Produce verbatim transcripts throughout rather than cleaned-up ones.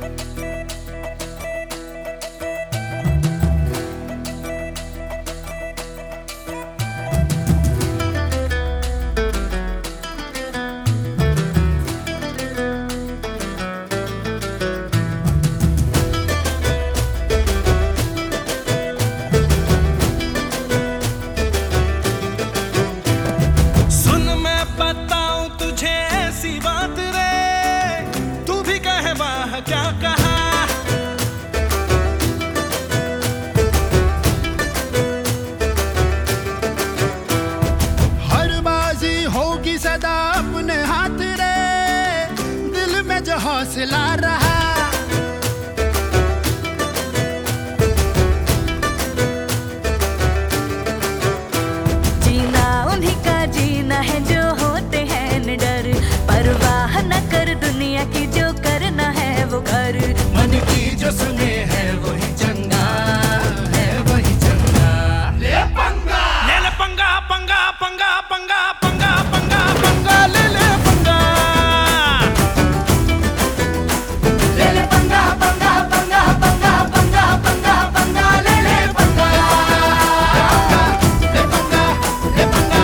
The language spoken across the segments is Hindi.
क्या कहा हर बाजी होगी सदा अपने हाथ रे, दिल में जो हौसला रहा। जीना उन्हीं का जीना है जो होते हैं निडर, परवाह न कर दुनिया की, जो करना है वो कर। मन की जो सुने है वही चंगा है, वही चंगा। ले पंगा ले ले पंगा पंगा पंगा पंगा पंगा पंगा पंगा ले ले पंगा ले ले पंगा पंगा पंगा पंगा पंगा पंगा पंगा ले ले पंगा ले पंगा ले पंगा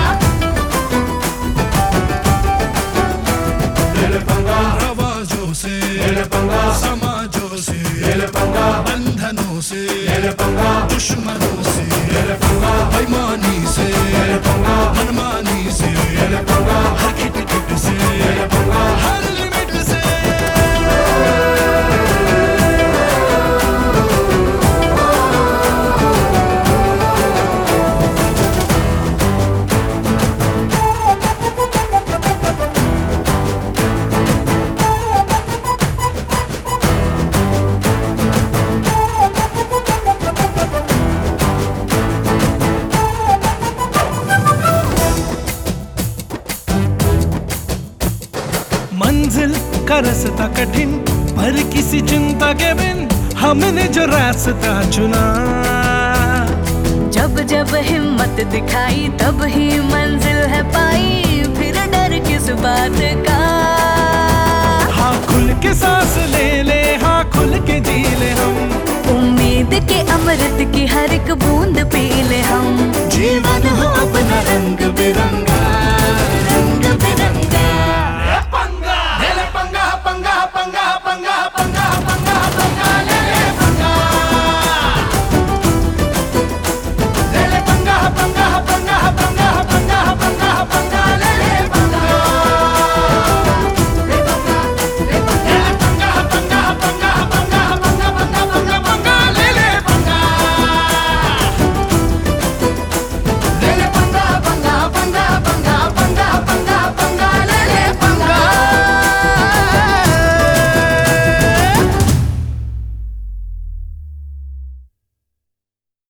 ले ले पंगा। रवाजों से ले ले पंगा, समाजों से ले ले पंगा, बंधनों से ले ले पंगा, दुश्मनों से ले ले पंगा, बेईमानी से ले ले पंगा, मनमानी से ले ले पंगा, हर खिटखिट से ले ले पंगा, हर लिमिट से। मंजिल का रास्ता कठिन, पर किसी चिंता के बिन हमने जो रास्ता चुना। जब जब हिम्मत दिखाई तब ही मंजिल है पाई, फिर डर किस बात का। हाँ खुल के सांस ले ले, हाँ खुल के जी ले हम, उम्मीद के अमृत की हर एक बूंद पी ले हम। जीवन हो अपना रंग